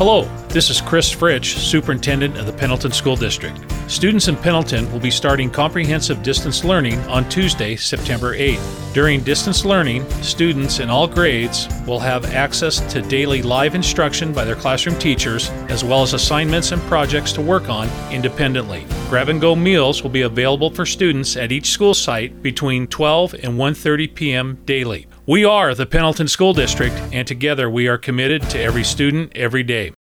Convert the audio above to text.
Hello, this is Chris Fritsch, Superintendent of the Pendleton School District. Students in Pendleton will be starting comprehensive distance learning on Tuesday, September 8th. During distance learning, students in all grades will have access to daily live instruction by their classroom teachers, as well as assignments and projects to work on independently. Grab-and-go meals will be available for students at each school site between 12 and 1:30 p.m. daily. We are the Pendleton School District, and together we are committed to every student, every day.